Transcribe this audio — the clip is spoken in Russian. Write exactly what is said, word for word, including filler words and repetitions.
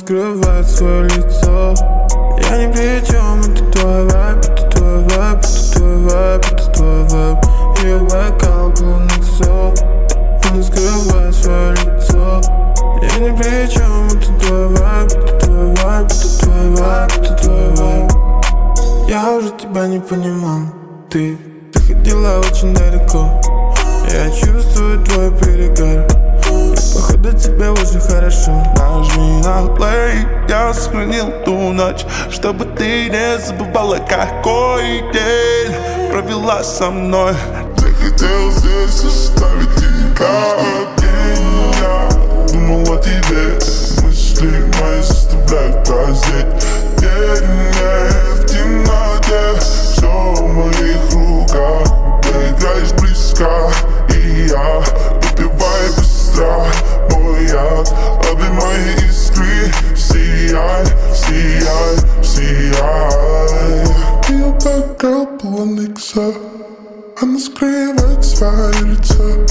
скрывает свое лицо. Я ни при чем, это твой вайб, это твой вайб, это твой вайб, это твой вайб. Ее бокал полный ксо, она скрывает свое лицо. Я ни при чем, это твой вайб, это твой вайб, это твой вайб, это твой вайб. Я уже тебя не понимал, ты заходила очень далеко. Я чувствую твой перегар, походу тебе уже хорошо. Нажми на плей, я сохранил ту ночь, чтобы ты не забывала, какой день провела со мной. Захотел здесь оставить тебя один. Я думал о тебе, мысли мои заставляют празднить. День в темноте, все в моих руках. Ты играешь близко, и я выпивай быстро мой яд. Обе мои искры, сияй, сияй, сияй. Ее бокал полон икса, она скрывает свое лицо.